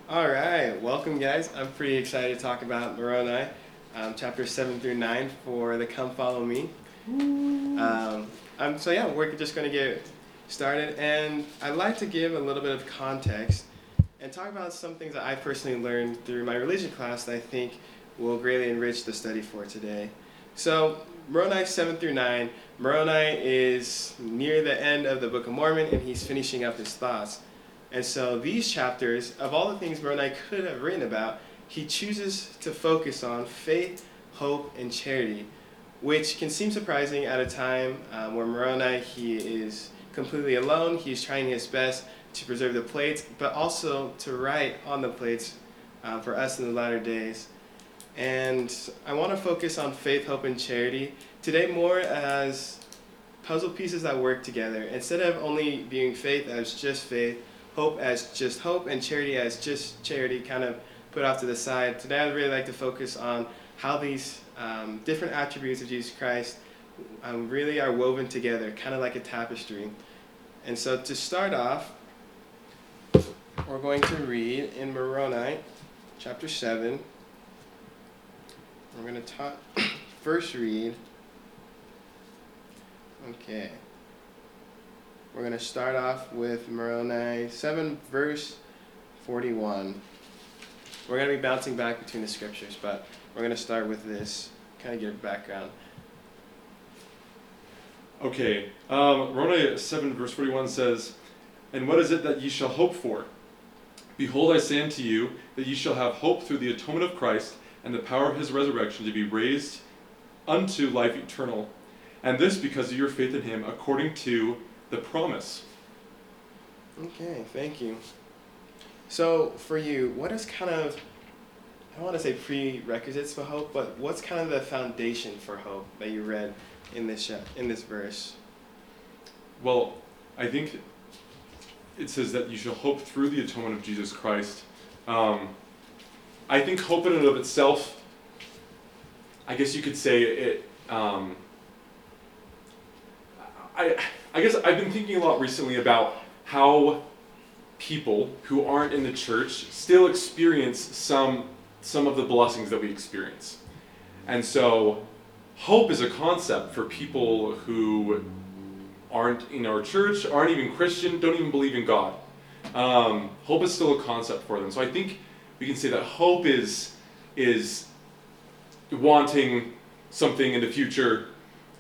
All right, welcome guys. I'm pretty excited to talk about Moroni, chapters 7 through 9 for the Come Follow Me. We're just going to get started, and I'd like to give a little bit of context and talk about some things that I personally learned through my religion class that I think will greatly enrich the study for today. So, Moroni 7 through 9, Moroni is near the end of the Book of Mormon, and he's finishing up his thoughts. And so these chapters, of all the things Moroni could have written about, he chooses to focus on faith, hope, and charity, which can seem surprising at a time where Moroni, he is completely alone. He's trying his best to preserve the plates, but also to write on the plates for us in the latter days. And I want to focus on faith, hope, and charity today more as puzzle pieces that work together. Instead of only viewing faith as just faith, hope as just hope, and charity as just charity kind of put off to the side. Today I'd really like to focus on how these different attributes of Jesus Christ really are woven together, kind of like a tapestry. And so to start off, we're going to read in Moroni, chapter 7. We're going to first read, okay. We're going to start off with Moroni 7, verse 41. We're going to be bouncing back between the scriptures, but we're going to start with this, kind of give a background. Okay, Moroni 7, verse 41 says, "And what is it that ye shall hope for? Behold, I say unto you, that ye shall have hope through the atonement of Christ, and the power of his resurrection to be raised unto life eternal. And this because of your faith in him, according to the promise." Okay, thank you. So for you, what is kind of, I don't want to say prerequisites for hope, but what's kind of the foundation for hope that you read in this verse? Well, I think it says that you shall hope through the atonement of Jesus Christ. I think hope in and of itself, I guess you could say it, I guess I've been thinking a lot recently about how people who aren't in the church still experience some of the blessings that we experience. And so hope is a concept for people who aren't in our church, aren't even Christian, don't even believe in God. Hope is still a concept for them. So I think we can say that hope is wanting something in the future,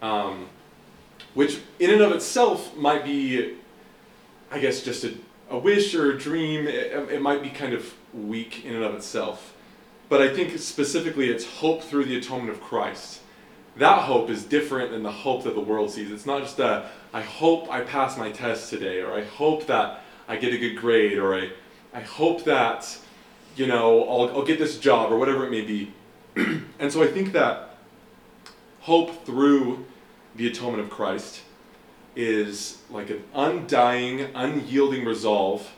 which in and of itself might be, I guess, just a wish or a dream. It might be kind of weak in and of itself. But I think specifically it's hope through the atonement of Christ. That hope is different than the hope that the world sees. It's not just I hope I pass my test today, or I hope that I get a good grade, or I hope that, I'll get this job, or whatever it may be. And so I think that hope through the atonement of Christ is like an undying, unyielding resolve,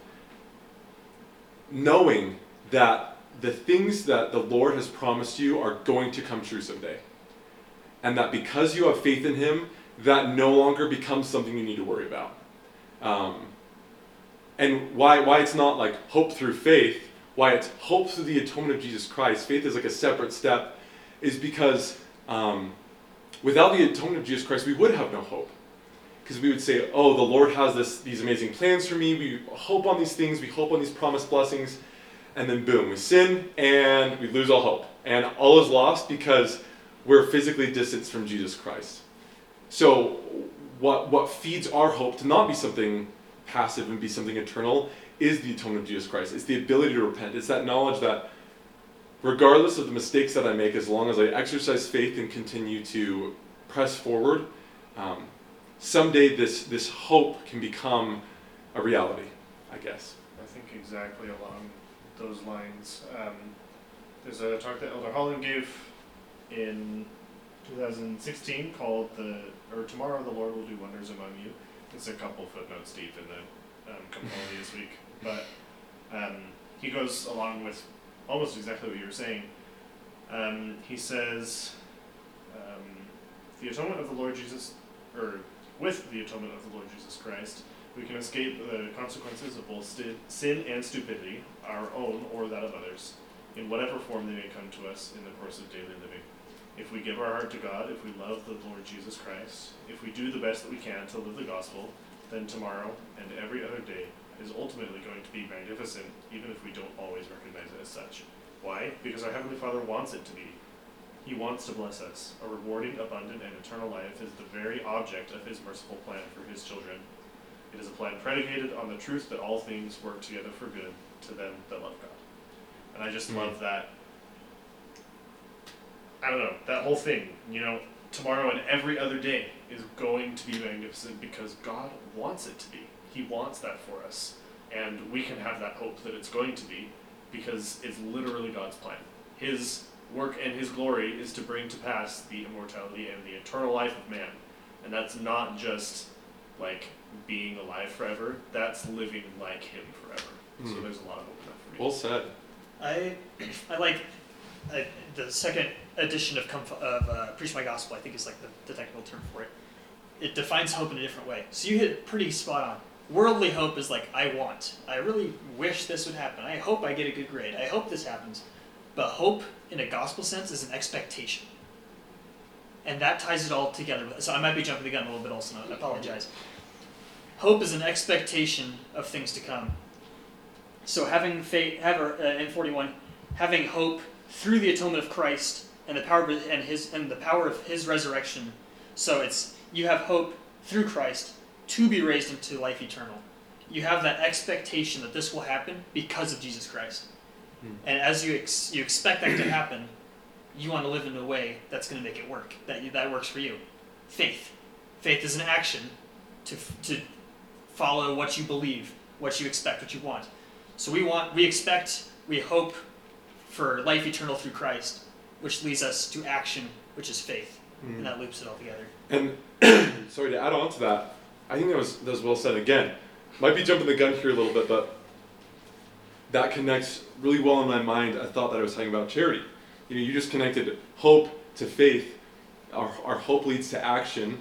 knowing that the things that the Lord has promised you are going to come true someday. And that because you have faith in him, that no longer becomes something you need to worry about. And why it's not like hope through faith, why it's hope through the atonement of Jesus Christ, faith is like a separate step, is because without the atonement of Jesus Christ, we would have no hope. Because we would say, oh, the Lord has these amazing plans for me, we hope on these things, we hope on these promised blessings, and then boom, we sin, and we lose all hope. And all is lost because we're physically distanced from Jesus Christ. So what feeds our hope to not be something passive and be something eternal is the atonement of Jesus Christ. It's the ability to repent. It's that knowledge that regardless of the mistakes that I make, as long as I exercise faith and continue to press forward, someday this hope can become a reality, I guess. I think exactly along those lines. There's a talk that Elder Holland gave in 2016 called Tomorrow the Lord Will Do Wonders Among You. It's a couple footnotes deep in the Come Follow Me this week. But he goes along with almost exactly what you were saying. He says, the atonement of the Lord Jesus, or with the atonement of the Lord Jesus Christ, We can escape the consequences of both sin and stupidity, our own or that of others, in whatever form they may come to us in the course of daily living. If we give our heart to God, if we love the Lord Jesus Christ, if we do the best that we can to live the gospel, then tomorrow and every other day is ultimately going to be magnificent, even if we don't always recognize it as such. Why? Because our Heavenly Father wants it to be. He wants to bless us. A rewarding, abundant, and eternal life is the very object of His merciful plan for His children. It is a plan predicated on the truth that all things work together for good to them that love God. And I just love that. I don't know, that whole thing, tomorrow and every other day is going to be magnificent because God wants it to be. He wants that for us. And we can have that hope that it's going to be because it's literally God's plan. His work and His glory is to bring to pass the immortality and the eternal life of man. And that's not just like being alive forever, that's living like Him forever. So there's a lot of hope in that for me. Well said. I like the second edition of Preach My Gospel, I think is like the technical term for it. It defines hope in a different way. So you hit it pretty spot on. Worldly hope is like, I really wish this would happen. I hope I get a good grade. I hope this happens. But hope in a gospel sense is an expectation. And that ties it all together. So I might be jumping the gun a little bit also, I apologize. Hope is an expectation of things to come. So having faith, in 41, having hope through the atonement of Christ and the power of His resurrection. So you have hope through Christ to be raised into life eternal. You have that expectation that this will happen because of Jesus Christ. And as you expect that to happen, you want to live in a way that's going to make it work, that works for you. Faith is an action to follow what you believe, what you expect, what you want. So we hope for life eternal through Christ, which leads us to action, which is faith, and that loops it all together. And sorry to add on to that, I think that was well said. Again, might be jumping the gun here a little bit, but that connects really well in my mind. I thought that I was talking about charity. You just connected hope to faith. Our hope leads to action.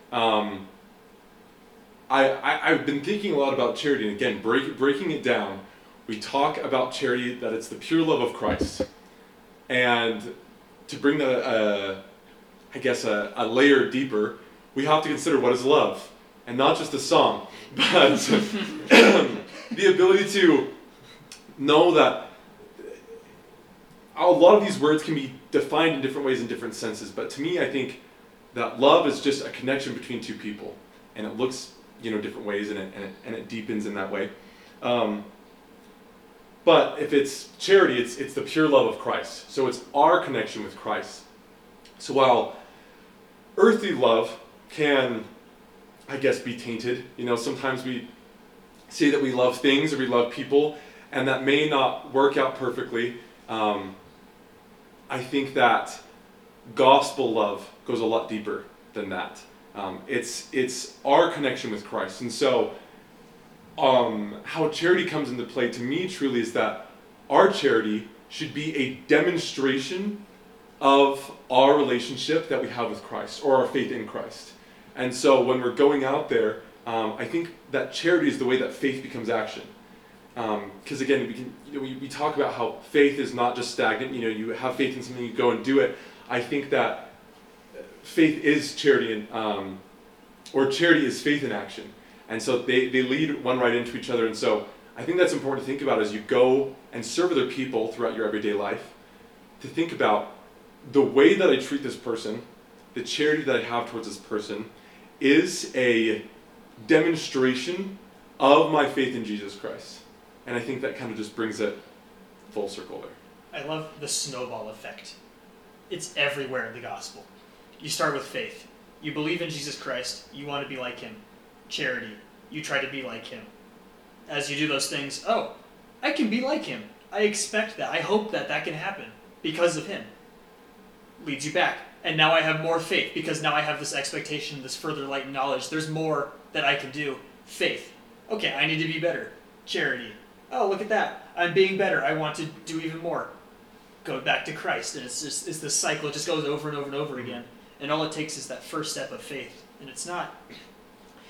I've been thinking a lot about charity, and again, breaking it down. We talk about charity, that it's the pure love of Christ. And to bring that, a layer deeper, we have to consider what is love. And not just a song, but the ability to know that a lot of these words can be defined in different ways in different senses. But to me, I think that love is just a connection between two people. And it looks, different ways, and it deepens in that way. But if it's charity, it's the pure love of Christ. So it's our connection with Christ. So while earthly love can, be tainted, sometimes we say that we love things or we love people, and that may not work out perfectly. I think that gospel love goes a lot deeper than that. It's our connection with Christ. And so how charity comes into play to me truly is that our charity should be a demonstration of our relationship that we have with Christ, or our faith in Christ. And so when we're going out there, I think that charity is the way that faith becomes action. Because again, we talk about how faith is not just stagnant. You have faith in something, you go and do it. I think that faith is charity, or charity is faith in action. And so they lead one right into each other. And so I think that's important to think about as you go and serve other people throughout your everyday life, to think about the way that I treat this person, the charity that I have towards this person, is a demonstration of my faith in Jesus Christ. And I think that kind of just brings it full circle there. I love the snowball effect. It's everywhere in the gospel. You start with faith. You believe in Jesus Christ. You want to be like Him. Charity. You try to be like Him. As you do those things, I can be like Him. I expect that. I hope that can happen because of Him. Leads you back. And now I have more faith because now I have this expectation, this further light knowledge. There's more that I can do. Faith. Okay, I need to be better. Charity. Oh, look at that. I'm being better. I want to do even more. Go back to Christ. And it's this cycle. It just goes over and over and over again. And all it takes is that first step of faith. And it's not...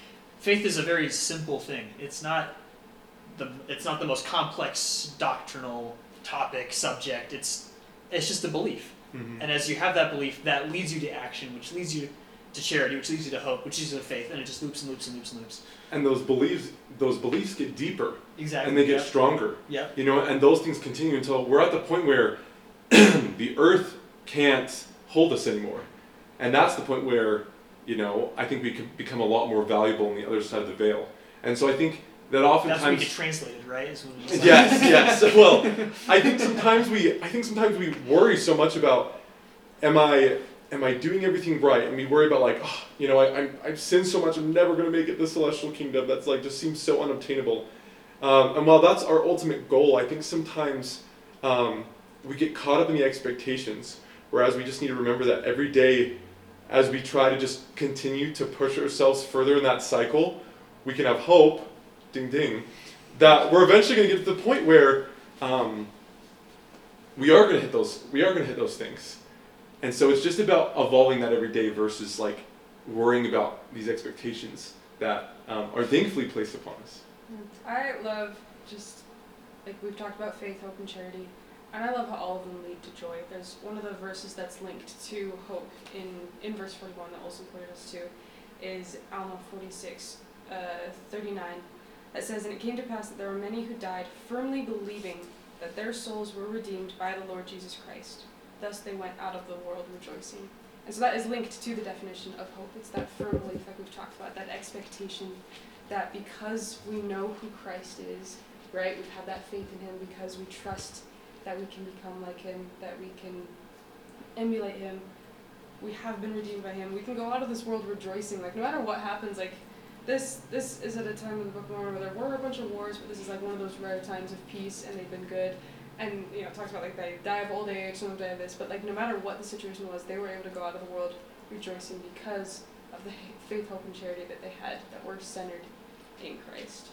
faith is a very simple thing. It's not the most complex doctrinal topic, subject. It's just a belief. Mhm. And as you have that belief, that leads you to action, which leads you to charity, which leads you to hope, which leads you to faith, and it just loops and loops and loops and loops. And those beliefs get deeper, Exactly. and they get stronger. Yeah. You know, and those things continue until we're at the point where the earth can't hold us anymore. And that's the point where, you know, I think we can become a lot more valuable on the other side of the veil. And so I think that oftentimes That's what we get translated, right? Is when we just yes. Well, I think sometimes we worry so much about am I doing everything right? And we worry about like, oh, you know, I've sinned so much, I'm never going to make it to the celestial kingdom. That's like just seems so unobtainable. And while that's our ultimate goal, I think sometimes we get caught up in the expectations. Whereas we just need to remember that every day, as we try to just continue to push ourselves further in that cycle, we can have hope. Ding ding, that we're eventually going to get to the point where we are going to hit those things, and so it's just about evolving that every day versus like worrying about these expectations that are thankfully placed upon us. I love just, like we've talked about faith, hope, and charity, and I love how all of them lead to joy. There's one of the verses that's linked to hope in verse 41 that Olson pointed us to, is Alma 46, 39. That says, "And it came to pass that there were many who died, firmly believing that their souls were redeemed by the Lord Jesus Christ. Thus they went out of the world rejoicing." And so that is linked to the definition of hope. It's that firm belief, like we've talked about, that expectation that because we know who Christ is, right, we've had that faith in him, because we trust that we can become like him, that we can emulate him, we have been redeemed by him, we can go out of this world rejoicing, like no matter what happens, like This is at a time in the Book of Mormon where there were a bunch of wars, but this is like one of those rare times of peace, and they've been good. And you know, it talks about like they die of old age, some of them die of this, but like no matter what the situation was, they were able to go out of the world rejoicing because of the faith, hope, and charity that they had that were centered in Christ.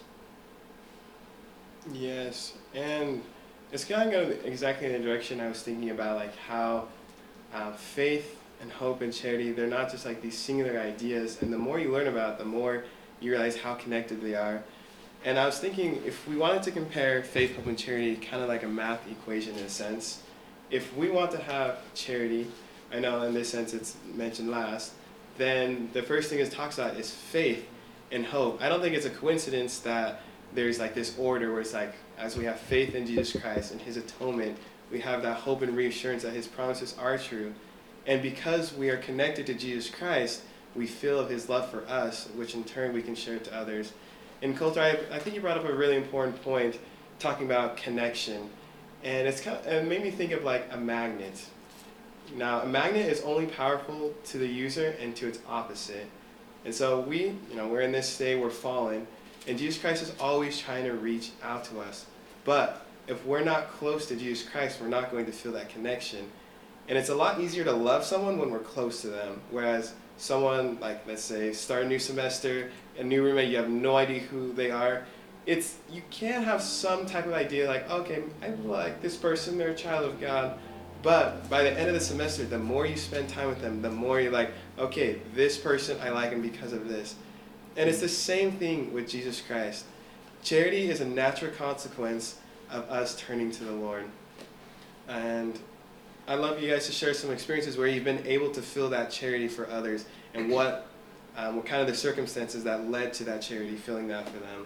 Yes, and it's kind of going exactly in the direction I was thinking about, like how faith and hope and charity, they're not just like these singular ideas, and the more you learn about it, the more you realize how connected they are. And I was thinking, if we wanted to compare faith, hope, and charity, kind of like a math equation in a sense, if we want to have charity, I know in this sense it's mentioned last, then the first thing it talks about is faith and hope. I don't think it's a coincidence that there's like this order where it's like, as we have faith in Jesus Christ and his atonement, we have that hope and reassurance that his promises are true. And because we are connected to Jesus Christ, we feel of his love for us, which in turn we can share it to others. And Coulter, I think you brought up a really important point, talking about connection. And it made me think of like a magnet. Now, a magnet is only powerful to the user and to its opposite. And so we're in this state, we're fallen, and Jesus Christ is always trying to reach out to us. But if we're not close to Jesus Christ, we're not going to feel that connection. And it's a lot easier to love someone when we're close to them. Whereas someone, like, let's say, start a new semester, a new roommate, you have no idea who they are. You can have some type of idea, like, okay, I like this person, they're a child of God. But by the end of the semester, the more you spend time with them, the more you're like, okay, this person, I like him because of this. And it's the same thing with Jesus Christ. Charity is a natural consequence of us turning to the Lord. And I'd love you guys to share some experiences where you've been able to feel that charity for others, and what kind of the circumstances that led to that charity, feeling that for them.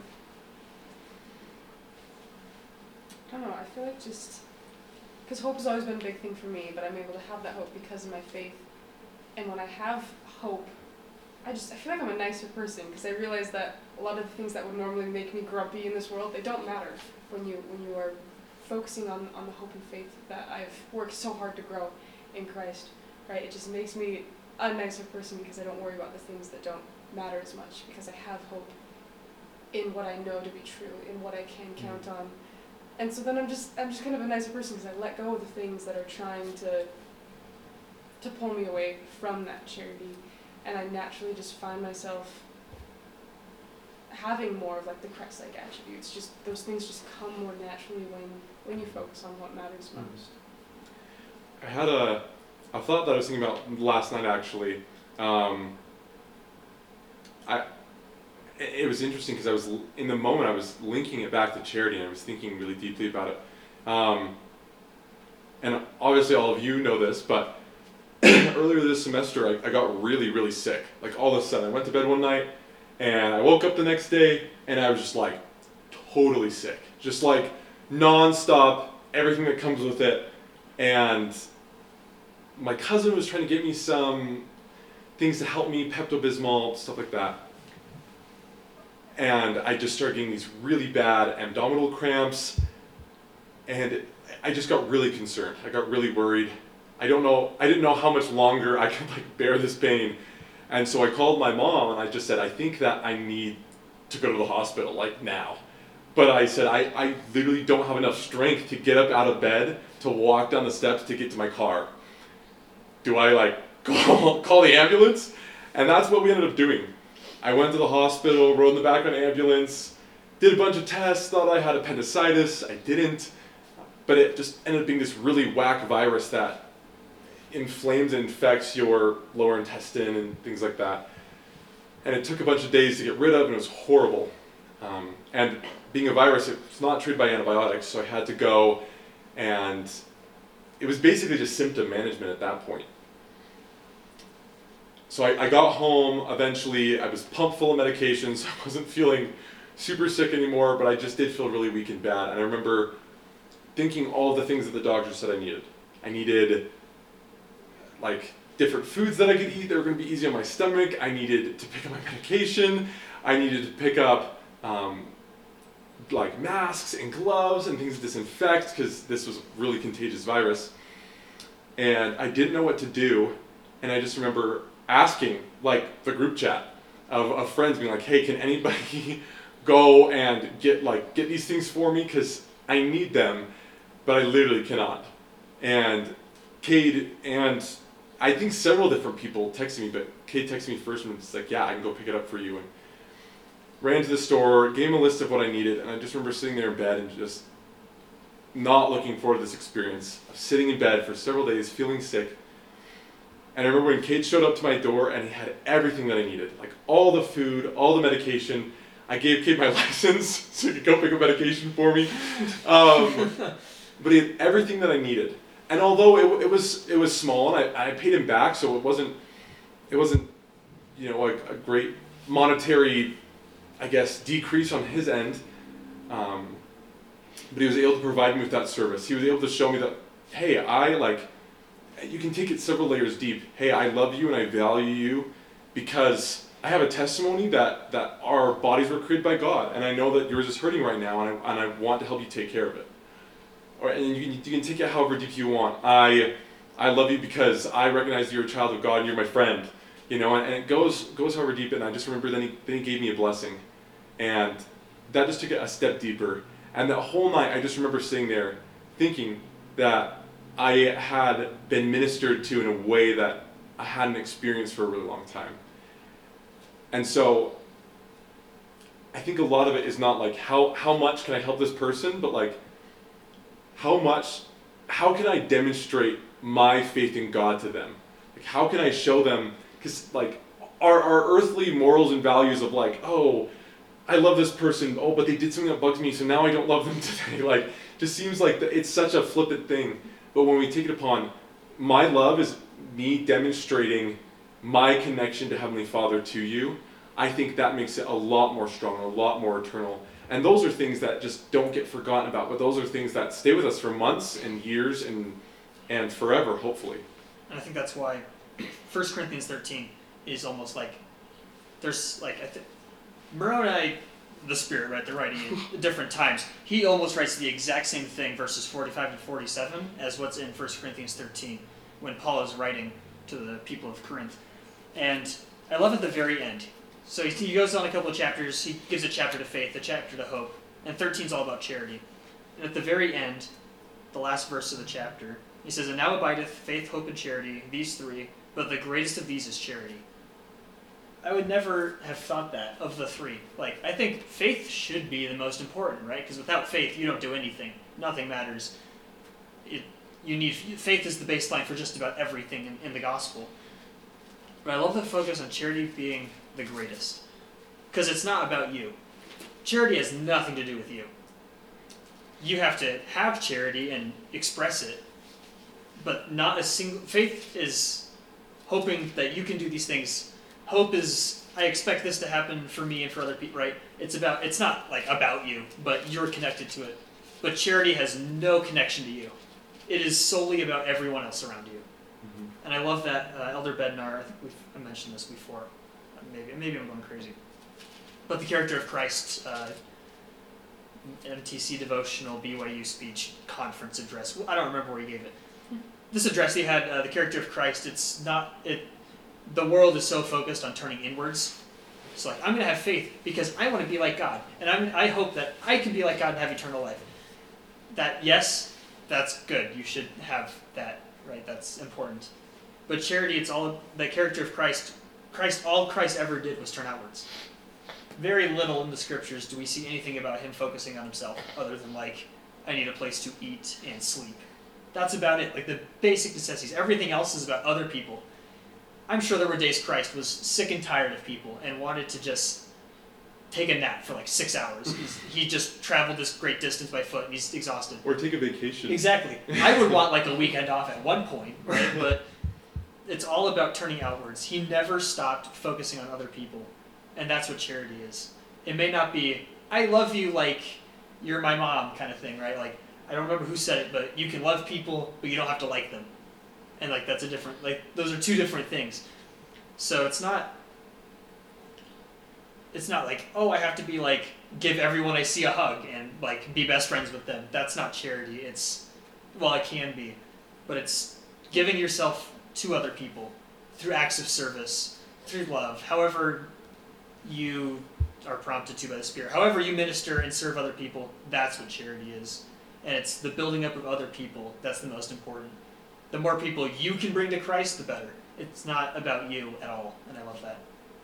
I don't know, I feel like just, because hope has always been a big thing for me, but I'm able to have that hope because of my faith. And when I have hope, I feel like I'm a nicer person, because I realize that a lot of the things that would normally make me grumpy in this world, they don't matter when you are focusing on the hope and faith that I've worked so hard to grow in Christ, right? It just makes me a nicer person because I don't worry about the things that don't matter as much, because I have hope in what I know to be true, in what I can count on. And so then I'm just kind of a nicer person because I let go of the things that are trying to pull me away from that charity, and I naturally just find myself having more of like the Christ-like attributes. Just those things just come more naturally when you focus on what matters most. I had a thought that I was thinking about last night, actually. it was interesting because in the moment I was linking it back to charity, and I was thinking really deeply about it. And obviously all of you know this, but earlier this semester I got really, really sick. Like all of a sudden I went to bed one night and I woke up the next day and I was just like totally sick. Just like non-stop, everything that comes with it. And my cousin was trying to get me some things to help me, Pepto-Bismol, stuff like that. And I just started getting these really bad abdominal cramps, and I just got really concerned. I got really worried. I didn't know how much longer I could like bear this pain. And so I called my mom and I just said, I think that I need to go to the hospital, like now. But I said, I literally don't have enough strength to get up out of bed, to walk down the steps to get to my car. Do I like call the ambulance? And that's what we ended up doing. I went to the hospital, rode in the back of an ambulance, did a bunch of tests, thought I had appendicitis. I didn't. But it just ended up being this really whack virus that inflames and infects your lower intestine and things like that. And it took a bunch of days to get rid of, and it was horrible. And being a virus, it's not treated by antibiotics, so I had to go, and it was basically just symptom management at that point. So I got home eventually. I was pumped full of medications. I wasn't feeling super sick anymore, but I just did feel really weak and bad. And I remember thinking all of the things that the doctor said I needed. I needed like different foods that I could eat that were going to be easy on my stomach. I needed to pick up my medication. I needed to pick up like masks and gloves and things to disinfect because this was a really contagious virus. And I didn't know what to do. And I just remember asking like the group chat of friends, being like, hey, can anybody go and get these things for me, because I need them, but I literally cannot. And Cade and I think several different people texted me, but Cade texted me first and was like, yeah, I can go pick it up for you. And ran to the store, gave him a list of what I needed, and I just remember sitting there in bed and just not looking forward to this experience of sitting in bed for several days, feeling sick. And I remember when Cade showed up to my door and he had everything that I needed, like all the food, all the medication. I gave Cade my license so he could go pick up medication for me. But he had everything that I needed. And although it was small, and I paid him back, so it wasn't a great monetary, I guess, decrease on his end. But he was able to provide me with that service. He was able to show me that, hey, you can take it several layers deep. Hey, I love you and I value you because I have a testimony that our bodies were created by God, and I know that yours is hurting right now, and I want to help you take care of it. And you can take it however deep you want. I love you because I recognize you're a child of God and you're my friend, and it goes however deep. And I just remember then he gave me a blessing, and that just took it a step deeper. And that whole night I just remember sitting there thinking that I had been ministered to in a way that I hadn't experienced for a really long time. And so I think a lot of it is not like how much can I help this person, but like how can I demonstrate my faith in God to them? Like how can I show them, because like our earthly morals and values of like, oh, I love this person, oh, but they did something that bugs me, so now I don't love them today. Like, just seems like it's such a flippant thing. But when we take it upon, my love is me demonstrating my connection to Heavenly Father to you, I think that makes it a lot more strong, a lot more eternal. And those are things that just don't get forgotten about, but those are things that stay with us for months and years and forever, hopefully. And I think that's why 1 Corinthians 13 is almost like, there's like, Moroni, the Spirit, right, they're writing at different times. He almost writes the exact same thing, verses 45 to 47, as what's in 1 Corinthians 13, when Paul is writing to the people of Corinth. And I love at the very end. So he goes on a couple of chapters. He gives a chapter to faith, a chapter to hope, and 13 is all about charity. And at the very end, the last verse of the chapter, he says, "And now abideth faith, hope, and charity, these three, but the greatest of these is charity." I would never have thought that of the three. Like, I think faith should be the most important, right? Because without faith, you don't do anything. Nothing matters. Faith is the baseline for just about everything in the gospel. But I love the focus on charity being the greatest. because it's not about you. Charity has nothing to do with you. You have to have charity and express it, but not a single. Faith is hoping that you can do these things. Hope is, I expect this to happen for me and for other people, right? It's not like about you, but you're connected to it. But charity has no connection to you. It is solely about everyone else around you. And I love that Elder Bednar, I think I mentioned this before. Maybe I'm going crazy. But the character of Christ, MTC devotional BYU speech conference address. I don't remember where he gave it. This address he had, the character of Christ. The world is so focused on turning inwards. So like, I'm going to have faith because I want to be like God, and I hope that I can be like God and have eternal life. That, yes, that's good. You should have that, right? That's important. But charity, it's all the character of Christ. All Christ ever did was turn outwards. Very little in the scriptures do we see anything about him focusing on himself, other than like, I need a place to eat and sleep. That's about it. Like the basic necessities. Everything else is about other people. I'm sure there were days Christ was sick and tired of people and wanted to just take a nap for like 6 hours. He just traveled this great distance by foot and he's exhausted. Or take a vacation. Exactly. I would want like a weekend off at one point, right? But it's all about turning outwards. He never stopped focusing on other people. And that's what charity is. It may not be, I love you like you're my mom kind of thing, right? Like, I don't remember who said it, but you can love people, but you don't have to like them. And like, that's a different, like, those are two different things. So it's not like, oh, I have to be like, give everyone I see a hug and like be best friends with them. That's not charity. Well, it can be, but it's giving yourself to other people through acts of service, through love, however you are prompted to by the Spirit. However you minister and serve other people, that's what charity is. And it's the building up of other people that's the most important. The more people you can bring to Christ, the better. It's not about you at all, and I love that.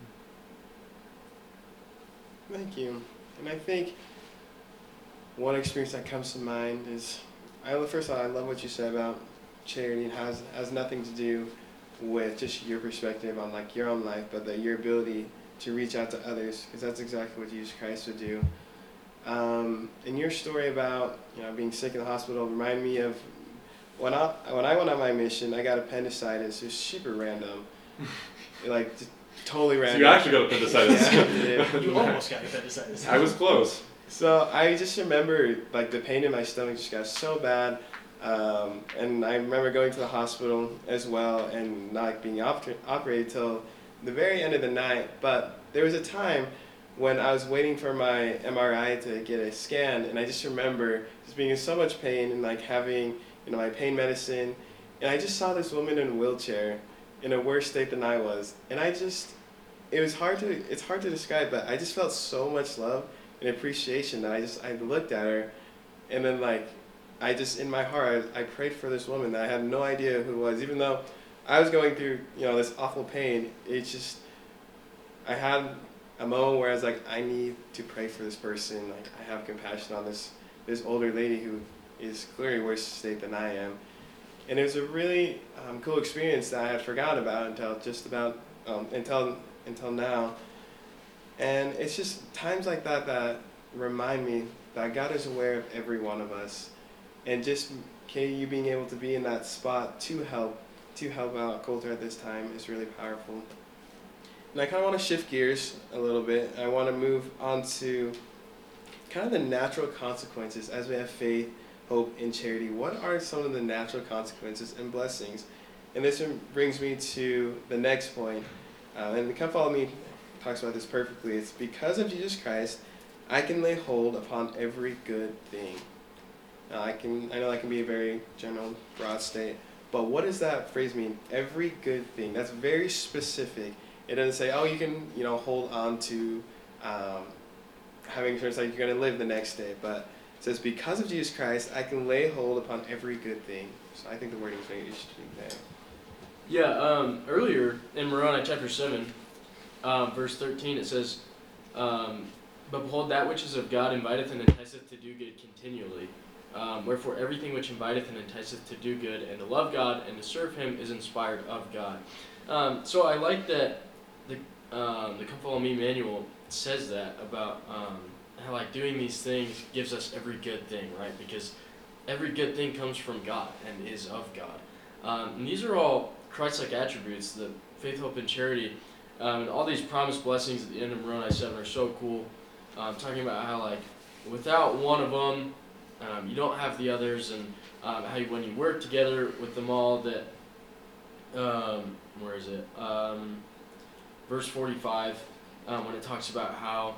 Thank you. And I think one experience that comes to mind is, first of all, I love what you said about charity and has nothing to do with just your perspective on like your own life, but your ability to reach out to others, because that's exactly what Jesus Christ would do. And your story about being sick in the hospital reminded me of when I went on my mission. I got appendicitis. It was super random, like just totally random. So you actually got appendicitis. Yeah, You almost got appendicitis. I was close. So I just remember like the pain in my stomach just got so bad, and I remember going to the hospital as well and not being operated till the very end of the night. But there was a time when I was waiting for my MRI to get a scan, and I just remember just being in so much pain and like having my pain medicine, and I just saw this woman in a wheelchair in a worse state than I was, and it's hard to describe, but I just felt so much love and appreciation that I looked at her, and then like in my heart I prayed for this woman that I had no idea who it was, even though I was going through this awful pain. I had a moment where I was like, I need to pray for this person. Like, I have compassion on this older lady who is clearly worse state than I am. And it was a really cool experience that I had forgotten about until now. And it's just times like that remind me that God is aware of every one of us. And just you being able to be in that spot to help out Coulter at this time is really powerful. And I kind of want to shift gears a little bit. I want to move on to kind of the natural consequences as we have faith, hope, and charity. What are some of the natural consequences and blessings? And this brings me to the next point. And Come Follow Me talks about this perfectly. It's because of Jesus Christ, I can lay hold upon every good thing. Now, I know that can be a very general, broad state, but what does that phrase mean? Every good thing. That's very specific. It doesn't say, oh, you can, hold on to having insurance like you're going to live the next day. But it says, because of Jesus Christ, I can lay hold upon every good thing. So I think the wording is very interesting there. Yeah, earlier in Moroni chapter 7, verse 13, it says, but behold, that which is of God inviteth and enticeth to do good continually. Wherefore everything which inviteth and enticeth to do good and to love God and to serve him is inspired of God. So I like that the Come Follow Me manual says that about how like doing these things gives us every good thing, right? Because every good thing comes from God and is of God. And these are all Christ-like attributes, the faith, hope, and charity. And all these promised blessings at the end of Moroni 7 are so cool. Talking about how like without one of them, you don't have the others, and how when you work together with them all, that where is it? Verse 45, when it talks about how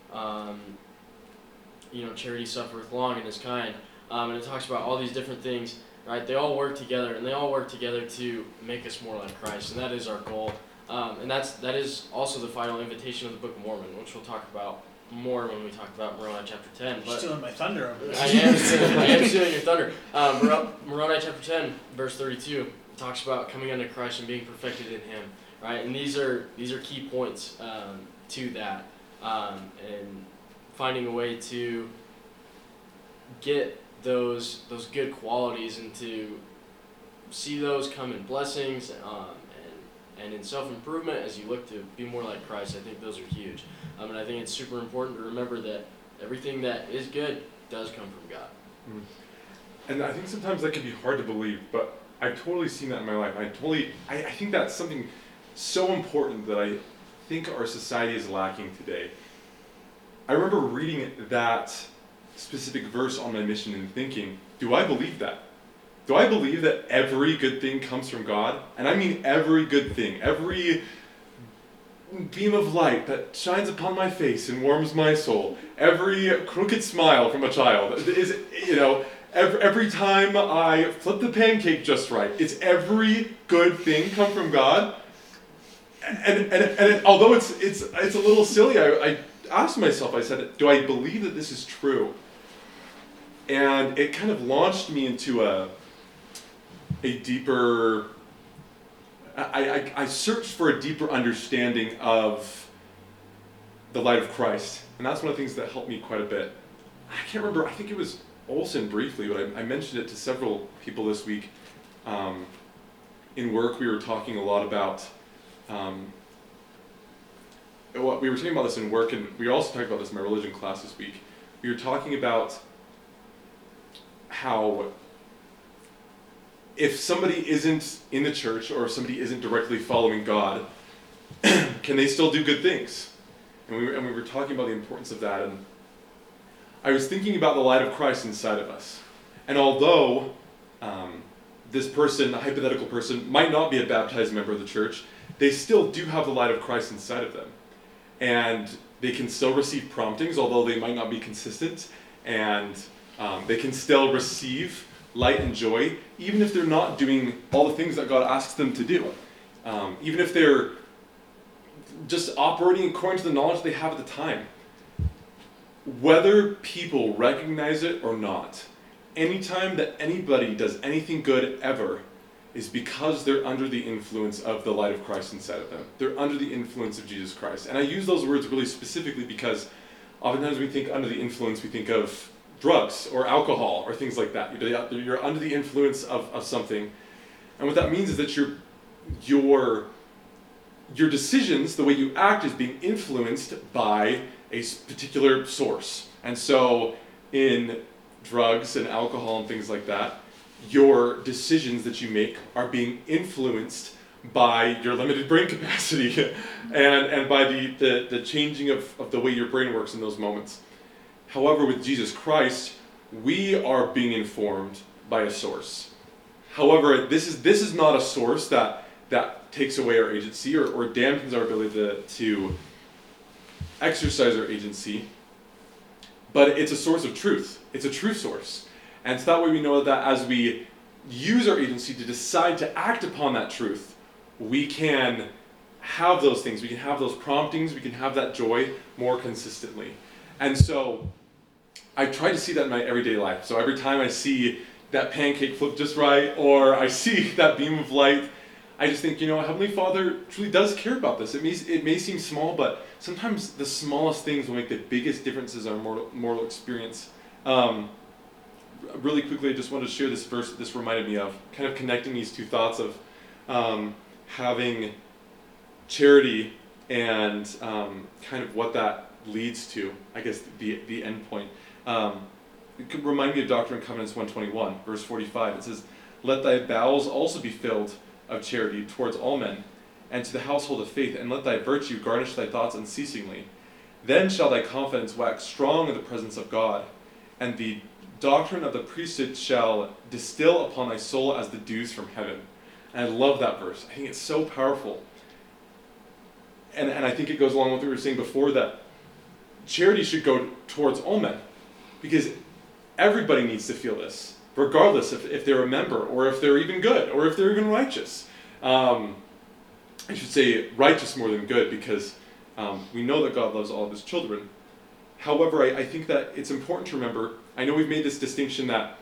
charity suffereth long and is kind, and it talks about all these different things. Right? They all work together, and they all work together to make us more like Christ, and that is our goal. And that is also the final invitation of the Book of Mormon, which we'll talk about more when we talk about Moroni chapter 10. You're stealing my thunder over this. I am stealing your thunder. Moroni chapter 10, verse 32, talks about coming unto Christ and being perfected in Him. Right? And these are key points to that, and finding a way to get those good qualities and to see those come in blessings and in self-improvement as you look to be more like Christ. I think those are huge. And I think it's super important to remember that everything that is good does come from God. And I think sometimes that can be hard to believe, but I've totally seen that in my life. I think that's something so important that I think our society is lacking today. I remember reading that specific verse on my mission and thinking, do I believe that? Do I believe that every good thing comes from God? And I mean every good thing, every beam of light that shines upon my face and warms my soul, every crooked smile from a child, is, every time I flip the pancake just right, it's every good thing come from God. And although it's a little silly, I asked myself, I said, do I believe that this is true? And it kind of launched me into a deeper, I searched for a deeper understanding of the light of Christ. And that's one of the things that helped me quite a bit. I can't remember, I think it was Olson briefly, but I mentioned it to several people this week. In work, we were talking a lot about, we were talking about this in work, and we also talked about this in my religion class this week. We were talking about how if somebody isn't in the church or if somebody isn't directly following God, can they still do good things? And we were talking about the importance of that, and I was thinking about the light of Christ inside of us. And although this person, a hypothetical person, might not be a baptized member of the church, they still do have the light of Christ inside of them. And they can still receive promptings, although they might not be consistent, and they can still receive light and joy, even if they're not doing all the things that God asks them to do. Even if they're just operating according to the knowledge they have at the time. Whether people recognize it or not, anytime that anybody does anything good ever is because they're under the influence of the light of Christ inside of them. They're under the influence of Jesus Christ. And I use those words really specifically because oftentimes we think under the influence, we think of drugs or alcohol or things like that. You're under the influence of something. And what that means is that your decisions, the way you act, is being influenced by a particular source. And so in drugs and alcohol and things like that, your decisions that you make are being influenced by your limited brain capacity and by the changing of the way your brain works in those moments. However, with Jesus Christ, we are being informed by a source. However, this is not a source that takes away our agency or dampens our ability to exercise our agency, but it's a source of truth. It's a true source. And so that way we know that as we use our agency to decide to act upon that truth, we can have those things, we can have those promptings, we can have that joy more consistently. And so I try to see that in my everyday life. So every time I see that pancake flip just right, or I see that beam of light, I just think, Heavenly Father truly does care about this. It may seem small, but sometimes the smallest things will make the biggest differences in our mortal experience. Really quickly, I just wanted to share this verse that this reminded me of, kind of connecting these two thoughts of having charity and kind of what that leads to, I guess the end point. It could remind me of Doctrine and Covenants 121, verse 45. It says, "Let thy bowels also be filled of charity towards all men, and to the household of faith, and let thy virtue garnish thy thoughts unceasingly. Then shall thy confidence wax strong in the presence of God, and the doctrine of the priesthood shall distill upon thy soul as the dews from heaven." And I love that verse. I think it's so powerful. And I think it goes along with what we were saying before, that charity should go towards all men, because everybody needs to feel this, regardless if they're a member, or if they're even good, or if they're even righteous. I should say righteous more than good, because we know that God loves all of his children. However, I think that it's important to remember, I know we've made this distinction that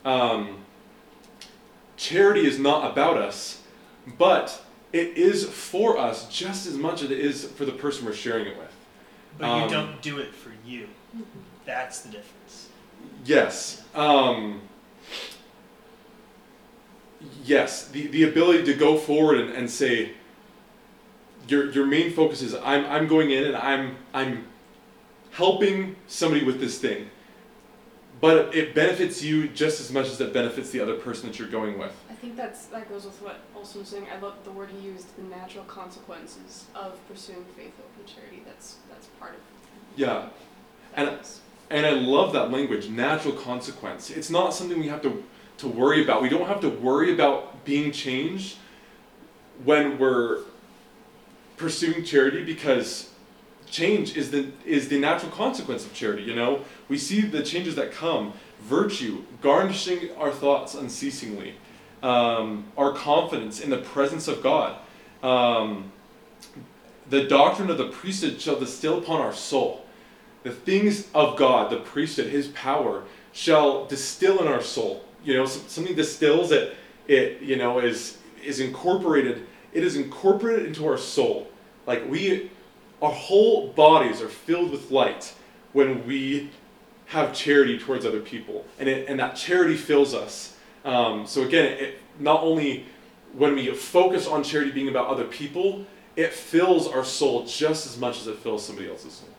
charity is not about us, but it is for us just as much as it is for the person we're sharing it with. But you don't do it for you. That's the difference. Yes. Yes. The ability to go forward and say, your main focus is I'm going in and I'm helping somebody with this thing, but it benefits you just as much as it benefits the other person that you're going with. I think that goes with what Olson was saying. I love the word he used, the natural consequences of pursuing faith, hope, and charity. That's part of Yeah. And I love that language, natural consequence. It's not something we have to worry about. We don't have to worry about being changed when we're pursuing charity, because change is the natural consequence of charity. You know, we see the changes that come: virtue, garnishing our thoughts unceasingly, our confidence in the presence of God, the doctrine of the priesthood shall distill upon our soul. The things of God, the priesthood, his power, shall distill in our soul. You know, something distills it. It, you know, is incorporated. It is incorporated into our soul. Like our whole bodies are filled with light when we have charity towards other people, and that charity fills us. So again, it not only when we focus on charity being about other people, it fills our soul just as much as it fills somebody else's soul.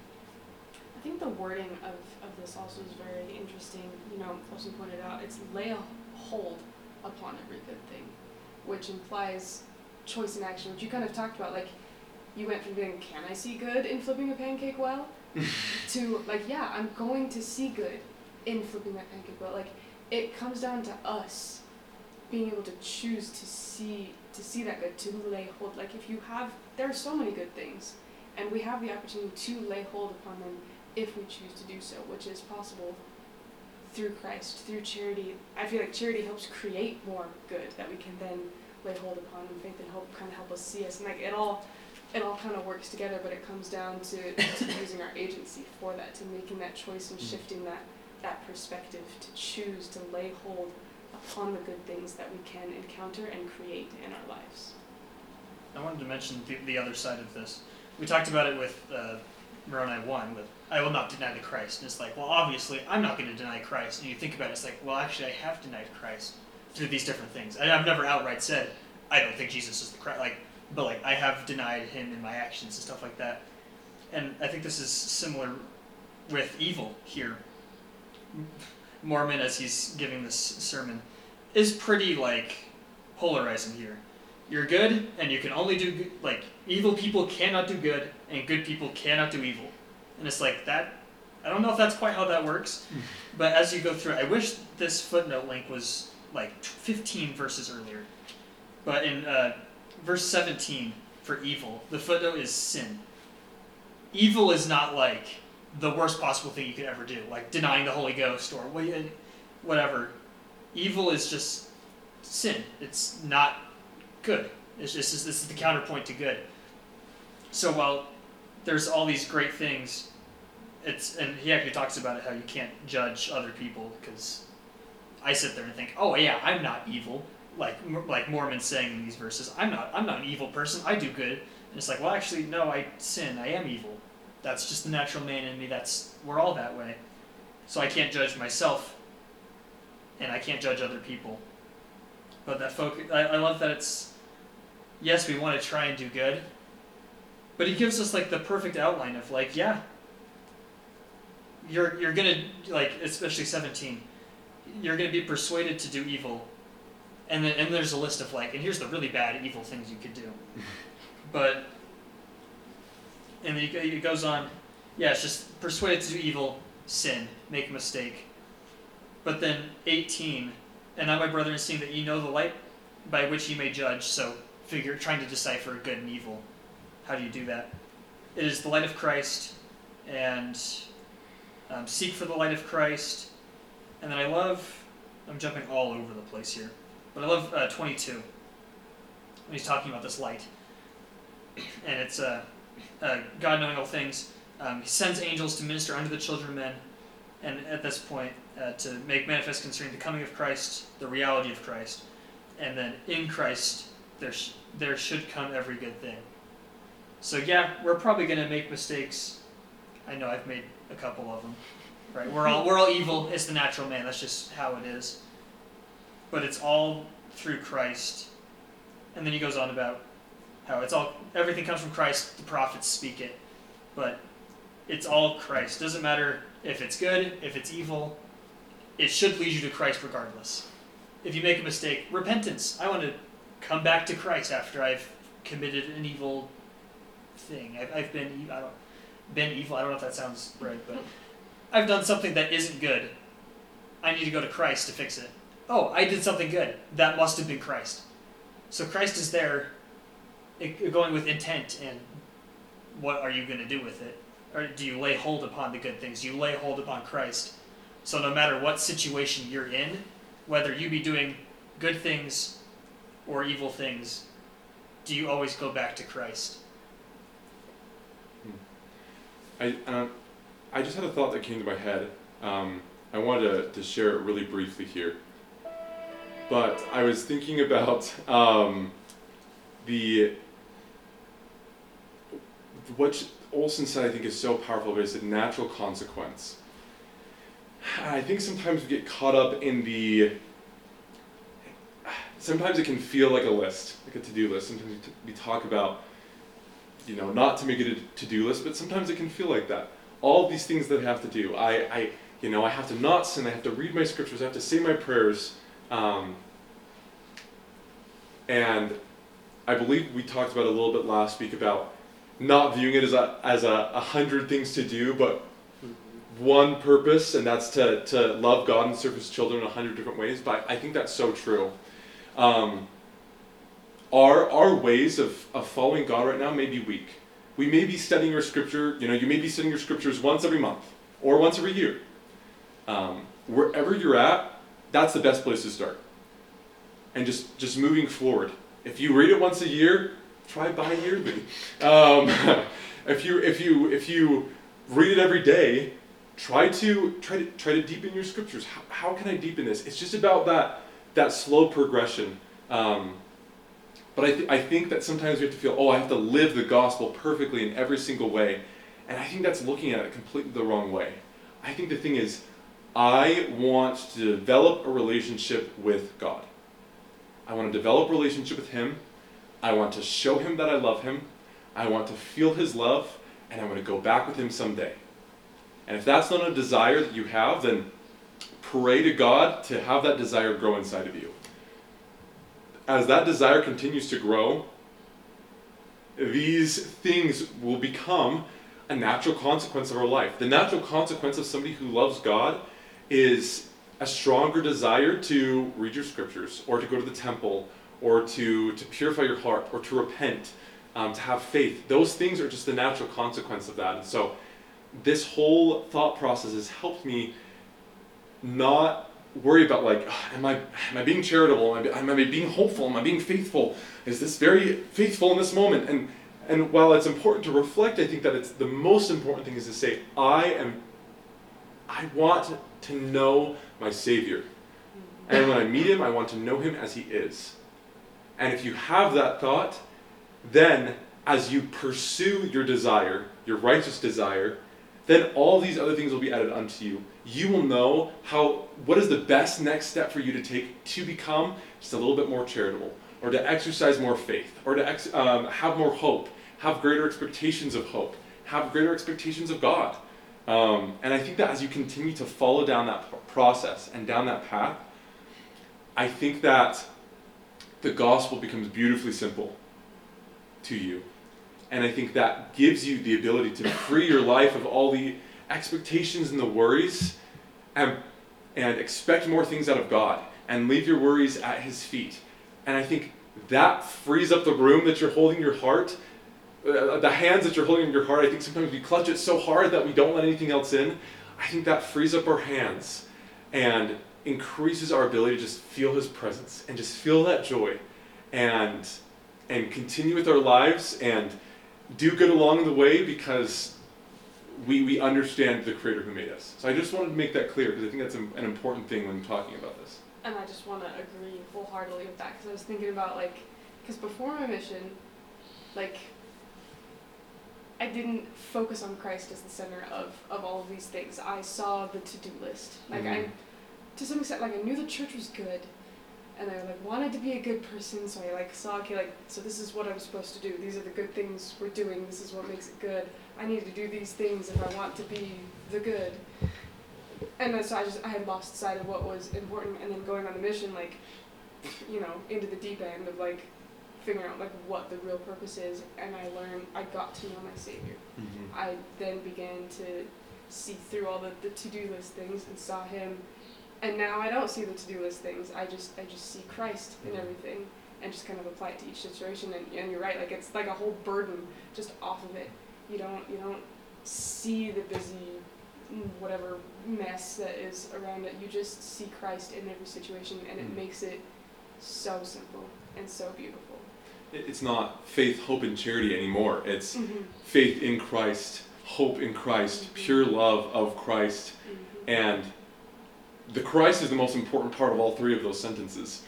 I think the wording of this also is very interesting. You know, Olson pointed out, it's lay a hold upon every good thing, which implies choice and action, which you kind of talked about. Like, you went from being, can I see good in flipping a pancake well, to like, yeah, I'm going to see good in flipping that pancake well. Like, it comes down to us being able to choose to see that good, to lay hold. Like, there are so many good things, and we have the opportunity to lay hold upon them if we choose to do so, which is possible through Christ, through charity. I feel like charity helps create more good that we can then lay hold upon, and faith and hope kind of help us see us. And like it all kind of works together, but it comes down to using our agency for that, to making that choice and shifting that perspective, to choose to lay hold upon the good things that we can encounter and create in our lives. I wanted to mention the other side of this. We talked about it with Moroni 1, with I will not deny the Christ. And it's like, well, obviously, I'm not going to deny Christ. And you think about it, it's like, well, actually, I have denied Christ through these different things. I've never outright said, I don't think Jesus is the Christ. But I have denied him in my actions and stuff like that. And I think this is similar with evil here. Mormon, as he's giving this sermon, is pretty, polarizing here. You're good, and you can only do good. Evil people cannot do good, and good people cannot do evil. And it's like that. I don't know if that's quite how that works, but as you go through, I wish this footnote link was 15 verses earlier. But in verse 17 for evil, the footnote is sin. Evil is not the worst possible thing you could ever do, like denying the Holy Ghost or whatever. Evil is just sin. It's not good. It's just this is the counterpoint to good. So while there's all these great things, and he actually talks about it, how you can't judge other people, because I sit there and think, oh yeah, I'm not evil, like Mormon's saying in these verses, I'm not an evil person, I do good. And it's like, well, actually, no, I sin, I am evil. That's just the natural man in me. We're all that way. So I can't judge myself, and I can't judge other people. But that focus, I love that it's, yes, we want to try and do good, But he gives us like the perfect outline of like, yeah, you're gonna, like, especially 17, you're gonna be persuaded to do evil, and there's a list of like, and here's the really bad evil things you could do, but, and then it goes on, yeah, it's just persuaded to do evil, sin, make a mistake, but then 18, and now my brethren, seeing that ye know the light by which ye may judge, so trying to decipher good and evil. How do you do that? It is the light of Christ, and seek for the light of Christ. And then I'm jumping all over the place here, but I love 22, when he's talking about this light. And it's God knowing all things. He sends angels to minister unto the children of men, and at this point, to make manifest concerning the coming of Christ, the reality of Christ. And then in Christ, there should come every good thing. So yeah, we're probably going to make mistakes. I know I've made a couple of them. Right? We're all evil. It's the natural man. That's just how it is. But it's all through Christ. And then he goes on about how everything comes from Christ. The prophets speak it, but it's all Christ. Doesn't matter if it's good, if it's evil. It should lead you to Christ regardless. If you make a mistake, repentance. I want to come back to Christ after I've committed an evil thing. I've been evil. I don't know if that sounds right, but I've done something that isn't good. I need to go to Christ to fix it. Oh, I did something good. That must have been Christ. So Christ is there, going with intent, and what are you going to do with it? Or do you lay hold upon the good things? Do you lay hold upon Christ? So no matter what situation you're in, whether you be doing good things or evil things, do you always go back to Christ? I just had a thought that came to my head. I wanted to share it really briefly here. But I was thinking about what Olson said, I think, is so powerful, but it's a natural consequence. I think sometimes we get caught up in sometimes it can feel like a list, like a to-do list. Sometimes we talk about, not to make it a to-do list, but sometimes it can feel like that. All of these things that I have to do. I have to not sin, I have to read my scriptures, I have to say my prayers. And I believe we talked about it a little bit last week about not viewing it as a 100 things to do, but one purpose, and that's to love God and serve His children in 100 different ways. But I think that's so true. Our ways of following God right now may be weak. We may be studying your scripture. You may be studying your scriptures once every month or once every year. Wherever you're at, that's the best place to start. And just moving forward. If you read it once a year, try bi-yearly. If you read it every day, try to deepen your scriptures. How can I deepen this? It's just about that slow progression. But I think that sometimes we have to feel, I have to live the gospel perfectly in every single way. And I think that's looking at it completely the wrong way. I think the thing is, I want to develop a relationship with God. I want to develop a relationship with Him. I want to show Him that I love Him. I want to feel His love, and I want to go back with Him someday. And if that's not a desire that you have, then pray to God to have that desire grow inside of you. As that desire continues to grow, these things will become a natural consequence of our life. The natural consequence of somebody who loves God is a stronger desire to read your scriptures, or to go to the temple, or to purify your heart, or to repent, to have faith. Those things are just the natural consequence of that. And so this whole thought process has helped me not worry about am I being charitable? Am I being hopeful? Am I being faithful? Is this very faithful in this moment? And while it's important to reflect, I think that it's the most important thing is to say, I want to know my Savior. And when I meet Him, I want to know Him as He is. And if you have that thought, then as you pursue your desire, your righteous desire, then all these other things will be added unto you. You will know what is the best next step for you to take to become just a little bit more charitable, or to exercise more faith, or to have more hope, have greater expectations of hope, have greater expectations of God. And I think that as you continue to follow down that process and down that path, I think that the gospel becomes beautifully simple to you. And I think that gives you the ability to free your life of all the expectations and the worries, and expect more things out of God and leave your worries at His feet. And I think that frees up the room that you're holding your heart, the hands that you're holding in your heart. I think sometimes we clutch it so hard that we don't let anything else in. I think that frees up our hands and increases our ability to just feel His presence and just feel that joy and continue with our lives and do good along the way, because we understand the Creator who made us. So I just wanted to make that clear, because I think that's an important thing when talking about this. And I just want to agree wholeheartedly with that, because I was thinking about, like, because before my mission, like, I didn't focus on Christ as the center of all of these things. I saw the to-do list. Like, to some extent, like, I knew the church was good, and I, like, wanted to be a good person, so I, like, saw, okay, like, so this is what I'm supposed to do. These are the good things we're doing. This is what makes it good. I need to do these things if I want to be the good. And then so I had lost sight of what was important, and then going on the mission, like, you know, into the deep end of, like, figuring out, like, what the real purpose is, and I got to know my Savior. I then began to see through all the to-do list things and saw Him, and now I don't see the to-do list things. I just see Christ in everything, and just kind of apply it to each situation. And you're right, like, it's like a whole burden just off of it. You don't see the busy whatever mess that is around it. You just see Christ in every situation, and it makes it so simple and so beautiful. It's not faith, hope, and charity anymore. It's faith in Christ, hope in Christ, pure love of Christ. And the Christ is the most important part of all three of those sentences.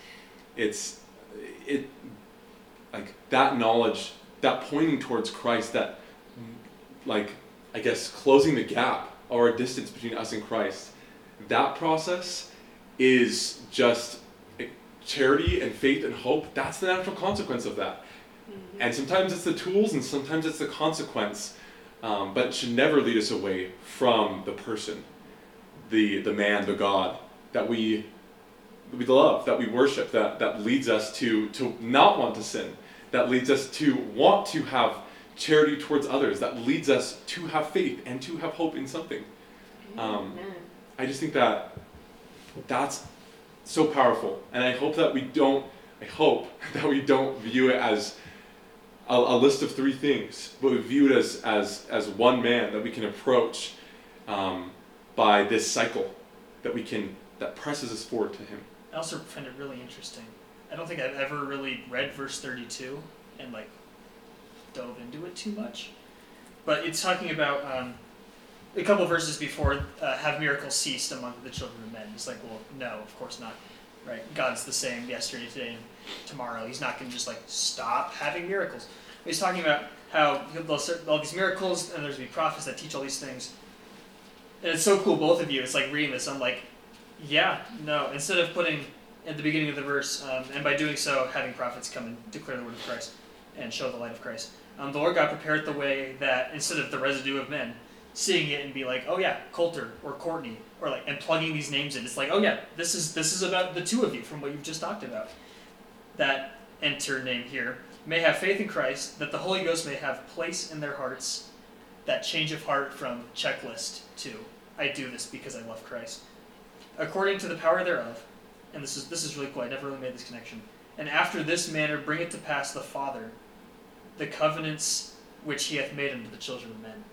Like, that knowledge, that pointing towards Christ, that, like, I guess closing the gap or a distance between us and Christ, that process is just charity and faith and hope. That's the natural consequence of that. And sometimes it's the tools and sometimes it's the consequence, but it should never lead us away from the person, the man, the God that we love, that we worship, that leads us to not want to sin, that leads us to want to have charity towards others, that leads us to have faith and to have hope in something. I just think that that's so powerful, and I hope that we don't view it as a list of three things, but we view it as one man that we can approach by this cycle that presses us forward to Him. I also find it really interesting. I don't think I've ever really read verse 32 and, like, dove into it too much, but it's talking about a couple verses before, have miracles ceased among the children of men. It's like, well, no, of course not, right? God's the same yesterday, today, and tomorrow. He's not going to just, like, stop having miracles. He's talking about how there'll start all these miracles, and there's going to be prophets that teach all these things. And it's so cool, both of you. It's like reading this. I'm like, yeah, no. Instead of putting at the beginning of the verse, and by doing so, having prophets come and declare the word of Christ and show the light of Christ. The Lord God prepared the way that instead of the residue of men, seeing it and be like, oh yeah, Coulter or Courtney, or like, and plugging these names in. It's like, oh yeah, this is about the two of you from what you've just talked about. That enter name here may have faith in Christ, that the Holy Ghost may have place in their hearts, that change of heart from checklist to I do this because I love Christ, according to the power thereof. And this is really cool. I never really made this connection. And after this manner bring it to pass the Father, the covenants which He hath made unto the children of men.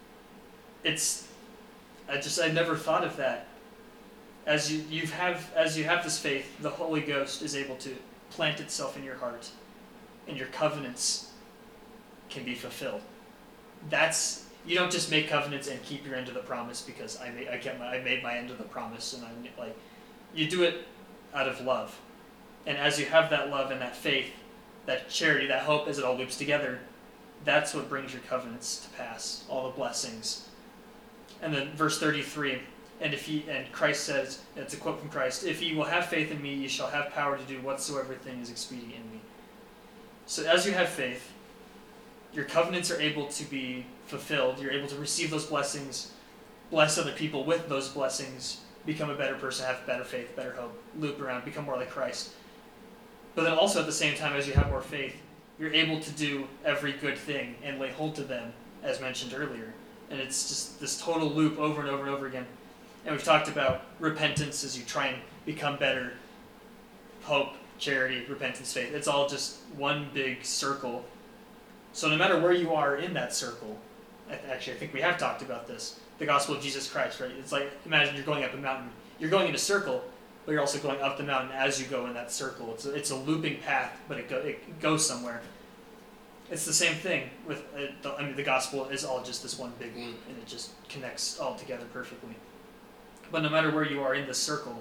I never thought of that. As you have this faith, the Holy Ghost is able to plant itself in your heart, and your covenants can be fulfilled. You don't just make covenants and keep your end of the promise because I made my end of the promise, and I'm like, you do it out of love. And as you have that love and that faith, that charity, that hope, as it all loops together, that's what brings your covenants to pass, all the blessings. And then verse 33, and Christ says, it's a quote from Christ, if ye will have faith in me, ye shall have power to do whatsoever thing is expedient in me. So as you have faith, your covenants are able to be fulfilled. You're able to receive those blessings, bless other people with those blessings, become a better person, have better faith, better hope, loop around, become more like Christ. But then also at the same time, as you have more faith, you're able to do every good thing and lay hold to them, as mentioned earlier. And it's just this total loop over and over and over again. And we've talked about repentance as you try and become better, hope, charity, repentance, faith. It's all just one big circle. So no matter where you are in that circle, actually I think we have talked about this, the gospel of Jesus Christ, right? It's like, imagine you're going up a mountain. You're going in a circle, but you're also going up the mountain as you go in that circle. It's a looping path, but it goes somewhere. It's the same thing with, the gospel is all just this one big loop, and it just connects all together perfectly. But no matter where you are in the circle,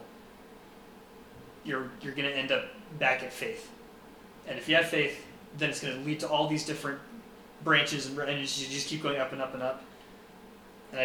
you're going to end up back at faith. And if you have faith, then it's going to lead to all these different branches, and you just keep going up and up and up. And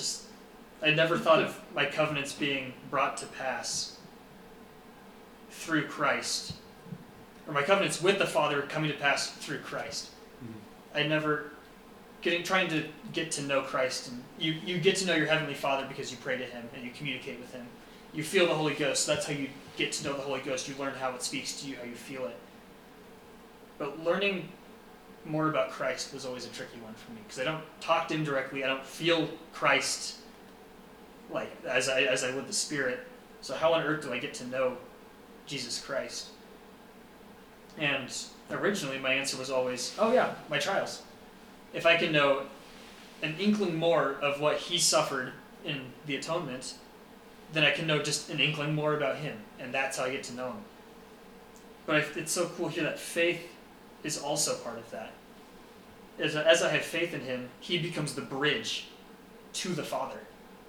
I never thought of my covenants being brought to pass through Christ, or my covenants with the Father coming to pass through Christ. I never trying to get to know Christ, and you get to know your Heavenly Father because you pray to Him and you communicate with Him. You feel the Holy Ghost, so that's how you get to know the Holy Ghost. You learn how it speaks to you, how you feel it. But learning more about Christ was always a tricky one for me, because I don't talk to Him directly. I don't feel Christ like as I would the Spirit. So how on earth do I get to know Jesus Christ? And originally my answer was always, oh yeah, my trials. If I can know an inkling more of what He suffered in the atonement, then I can know just an inkling more about Him, and that's how I get to know Him. But it's so cool here that faith is also part of that. As I have faith in Him, He becomes the bridge to the Father.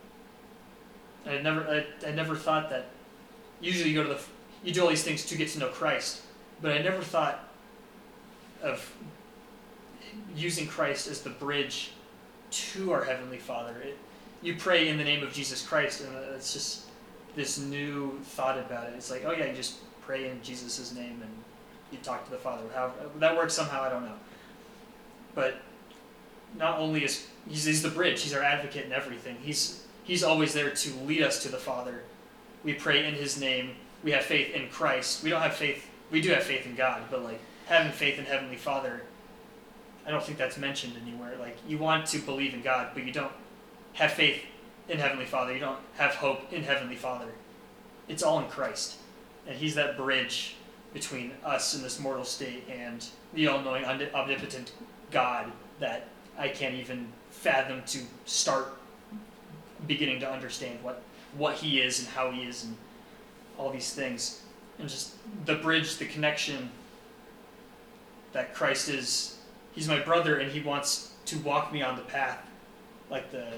And I never thought that. Usually you do all these things to get to know Christ, but I never thought of using Christ as the bridge to our Heavenly Father. You pray in the name of Jesus Christ, and it's just this new thought about it. It's like, oh yeah, you just pray in Jesus' name and you talk to the Father. How that works somehow, I don't know. But not only is he's the bridge, He's our advocate in everything. He's always there to lead us to the Father. We pray in His name. We have faith in Christ. We don't have faith. We do have faith in God, but like having faith in Heavenly Father, I don't think that's mentioned anywhere. Like, you want to believe in God, but you don't have faith in Heavenly Father. You don't have hope in Heavenly Father. It's all in Christ. And He's that bridge between us in this mortal state and the all-knowing, omnipotent God that I can't even fathom to start beginning to understand what He is and how He is and all these things. And just the bridge, the connection that Christ is. He's my brother, and He wants to walk me on the path, like the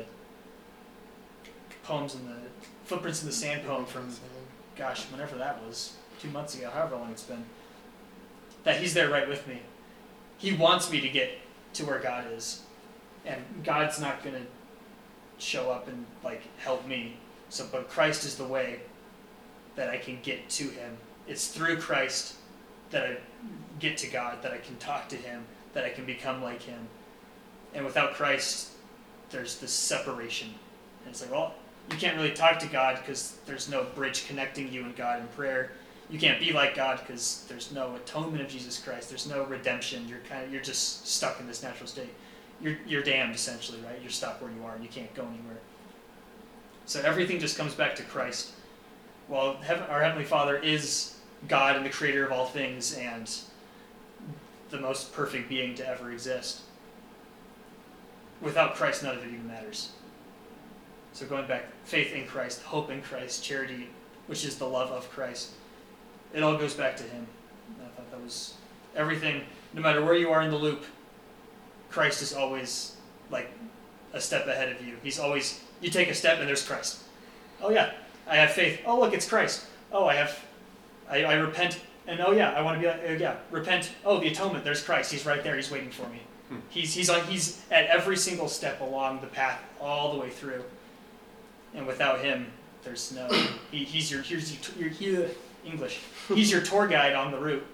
poems in the Footprints in the Sand poem from, gosh, whenever that was, 2 months ago, however long it's been. That He's there right with me. He wants me to get to where God is, and God's not going to show up and like help me. But Christ is the way that I can get to Him. It's through Christ that I get to God, that I can talk to Him, that I can become like Him. And without Christ, there's this separation. And it's like, well, you can't really talk to God because there's no bridge connecting you and God in prayer. You can't be like God because there's no atonement of Jesus Christ. There's no redemption. You're just stuck in this natural state. You're damned, essentially, right? You're stuck where you are and you can't go anywhere. So everything just comes back to Christ. Well, our Heavenly Father is God and the creator of all things and the most perfect being to ever exist. Without Christ, none of it even matters. So going back, faith in Christ, hope in Christ, charity, which is the love of Christ, it all goes back to Him. And I thought that was everything. No matter where you are in the loop, Christ is always like a step ahead of you. He's always, you take a step and there's Christ. Oh yeah, I have faith. Oh look, it's Christ. Oh, I repent, and oh yeah, I want to be like, yeah, repent. Oh, the atonement, there's Christ. He's right there. He's waiting for me. He's at every single step along the path, all the way through. And without Him, there's no. He's your English. He's your tour guide on the route,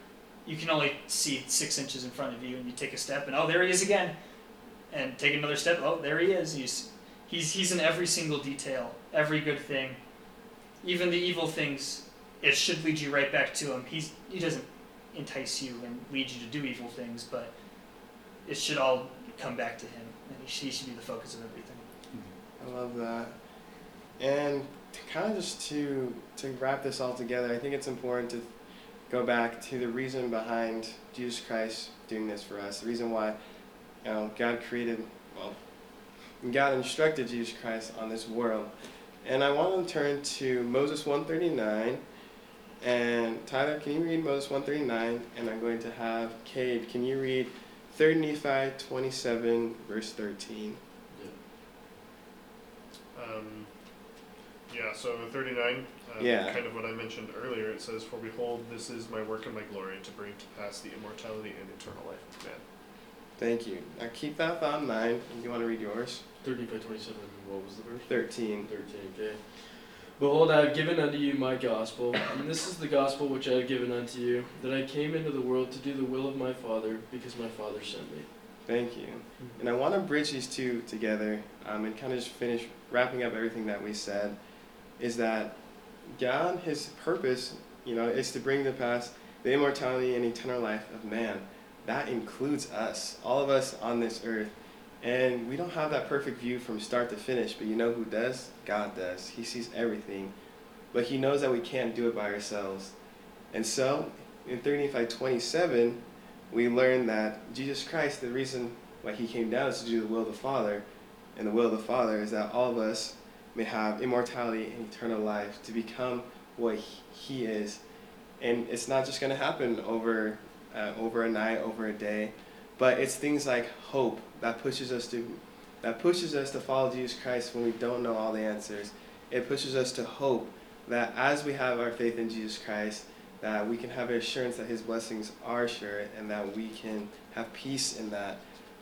you can only see 6 inches in front of you, and you take a step, and oh, there he is again, and take another step. Oh, there he is. He's in every single detail, every good thing, even the evil things. It should lead you right back to him. He doesn't entice you and lead you to do evil things, but it should all come back to him, and he should be the focus of everything. I love that. And kind of just to wrap this all together, I think it's important to go back to the reason behind Jesus Christ doing this for us. The reason why God instructed Jesus Christ on this world. And I want to turn to Moses 139. And Tyler, can you read Moses 139? And I'm going to have Cade, can you read 3 Nephi 27, verse 13? So 39, Yeah. kind of what I mentioned earlier, it says, "For behold, this is my work and my glory, to bring to pass the immortality and eternal life of man." Thank you. Now keep that thought in mind. And you want to read yours? 35:27. What was the verse? 13. 13. Okay. Behold, I have given unto you my gospel, and this is the gospel which I have given unto you, that I came into the world to do the will of my Father, because my Father sent me. Thank you. And I want to bridge these two together and kind of just finish wrapping up everything that we said, is that God, his purpose, is to bring to pass the immortality and eternal life of man. That includes us, all of us on this earth. And we don't have that perfect view from start to finish, but you know who does? God does. He sees everything. But he knows that we can't do it by ourselves. And so, in 3 Nephi 27, we learn that Jesus Christ, the reason why he came down is to do the will of the Father. And the will of the Father is that all of us may have immortality and eternal life, to become what he is. And it's not just going to happen over a night, over a day, but it's things like hope that pushes us to follow Jesus Christ when we don't know all the answers. It pushes us to hope that as we have our faith in Jesus Christ, that we can have assurance that his blessings are sure, and that we can have peace in that.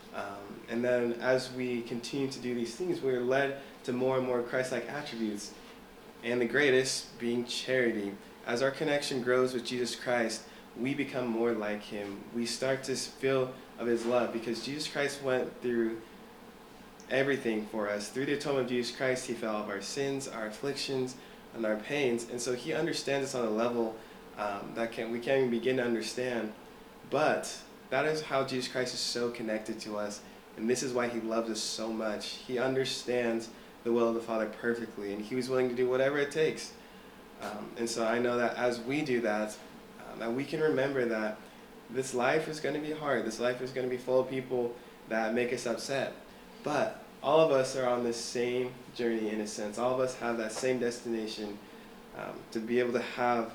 And then as we continue to do these things, we're led to more and more Christ-like attributes, and the greatest being charity. As our connection grows with Jesus Christ, we become more like him. We start to feel of his love, because Jesus Christ went through everything for us. Through the atonement of Jesus Christ, he felt of our sins, our afflictions, and our pains, and so he understands us on a level we can't even begin to understand. But that is how Jesus Christ is so connected to us, and this is why he loves us so much. He understands the will of the Father perfectly, and he was willing to do whatever it takes. And so I know that as we do that, that we can remember that this life is going to be hard. This life is going to be full of people that make us upset. But all of us are on the same journey in a sense. All of us have that same destination, to be able to have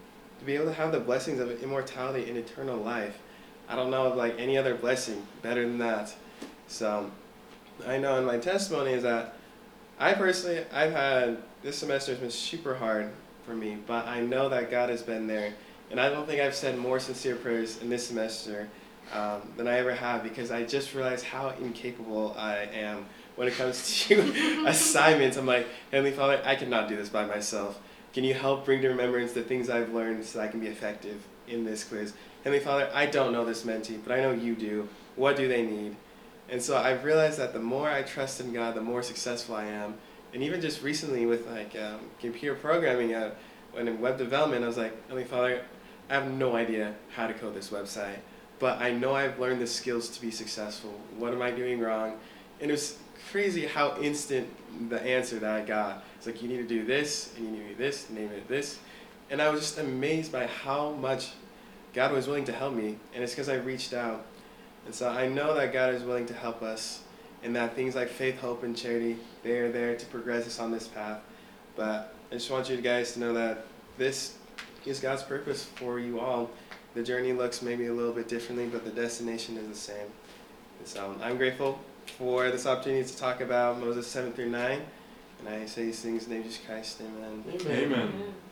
the blessings of immortality and eternal life. I don't know of any other blessing better than that. So I know in my testimony is that I've had, this semester has been super hard for me, but I know that God has been there. And I don't think I've said more sincere prayers in this semester than I ever have, because I just realized how incapable I am when it comes to assignments. I'm like, Heavenly Father, I cannot do this by myself. Can you help bring to remembrance the things I've learned so I can be effective in this quiz? Heavenly Father, I don't know this mentee, but I know you do. What do they need? And so I've realized that the more I trust in God, the more successful I am. And even just recently with computer programming and in web development, I was like, Heavenly Father, I have no idea how to code this website, but I know I've learned the skills to be successful. What am I doing wrong? And it was crazy how instant the answer that I got. It's like, you need to do this, and you need to do this, name it this. And I was just amazed by how much God was willing to help me, and it's because I reached out. And so I know that God is willing to help us, and that things like faith, hope, and charity, they are there to progress us on this path. But I just want you guys to know that this is God's purpose for you all. The journey looks maybe a little bit differently, but the destination is the same. And so I'm grateful for this opportunity to talk about Moses 7 through 9. And I say these things in the name of Jesus Christ. Amen. Amen.